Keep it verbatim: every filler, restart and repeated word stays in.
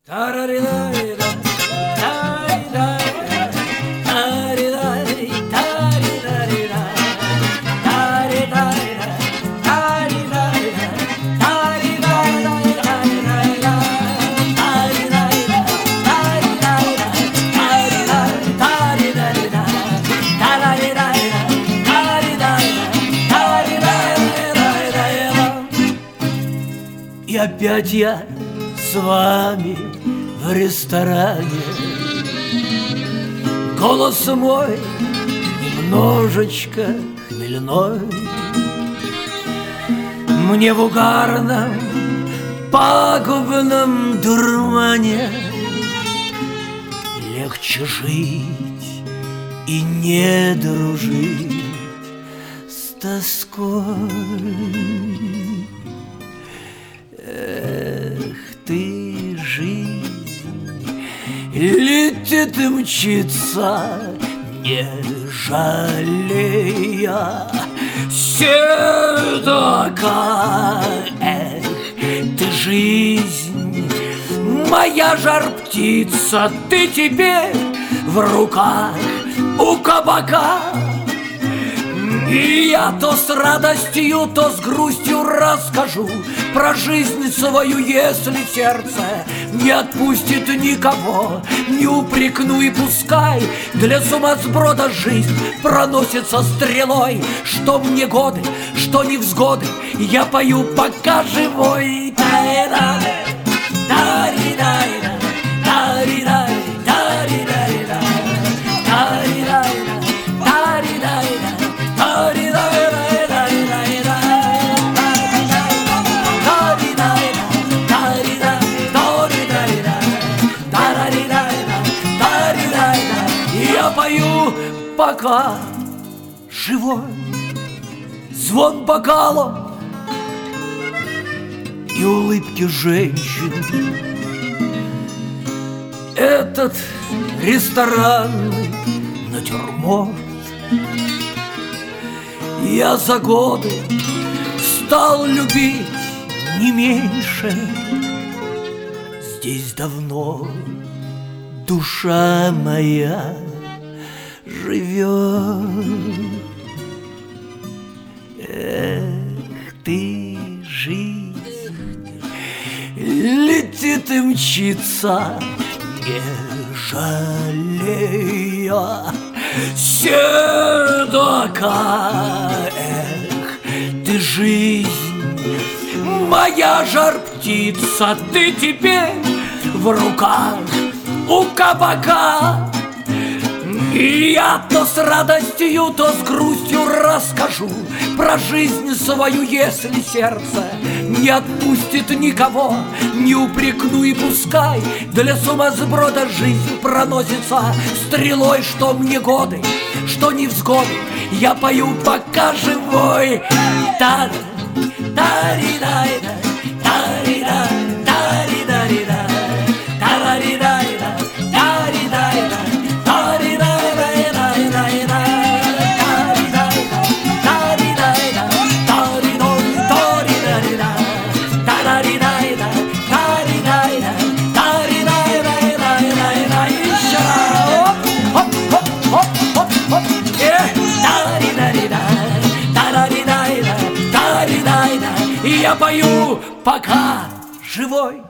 И опять я с вами в ресторане. Голос мой немножечко хмельной. Мне в угарном, пагубном дурмане легче жить и не дружить с тоской. Эх ты, жизнь, летит и мчится, не жалея седока. Эх ты, жизнь, моя жар-птица, ты теперь в руках у кабака. И я то с радостью, то с грустью расскажу про жизнь свою, если сердце не отпустит никого. Не упрекну и пускай для сумасброда жизнь проносится стрелой. Что мне годы, что невзгоды, я пою, пока живой. Я пою, пока живой. Звон бокалов и улыбки женщин. Этот ресторанный натюрморт. Я за годы стал любить не меньше. Здесь давно душа моя живет. Эх ты, жизнь, летит и мчится, не жалея седока. Эх ты, жизнь, моя жар-птица, ты теперь в руках у кабака. И я то с радостью, то с грустью расскажу про жизнь свою, если сердце не отпустит никого. Не упрекну и пускай для сумасброда жизнь проносится стрелой. Что мне годы, что невзгоды, я пою, пока живой. Та та-ри-дай-да, та-ри-да, та-ри-да-ри-да, та-ри-дай-да, та-ри-дай-да. Я пою, пока живой.